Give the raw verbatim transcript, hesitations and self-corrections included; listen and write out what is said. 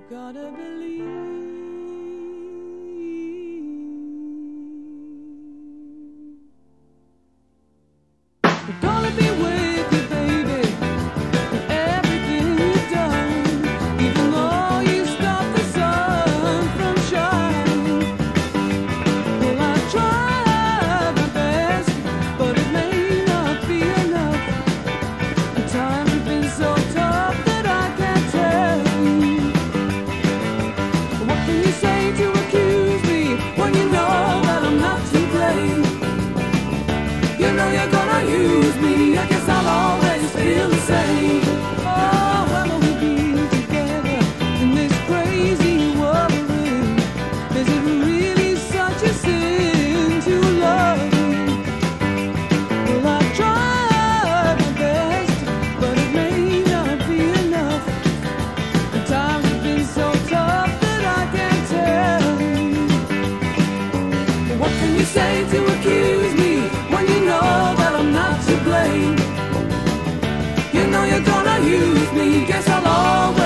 gotta believe. We're gonna be with you, baby, in everything you've done, even though you stopped the sun from shining. Well, I tried my best, but it may not be enough. The time has been so tough that I can't tell you. What can you say to accuse me when you know that I'm not to blame? You know you're gonna use me, I guess I'll always feel the same. Oh, when will we be together in this crazy world? Is it really such a sin to love you? Well, I tried my best, but it may not be enough. The times have been so tough that I can't tell you. What can you say to accuse me when you know that I'm not to blame? You know you're gonna use me, guess I'll always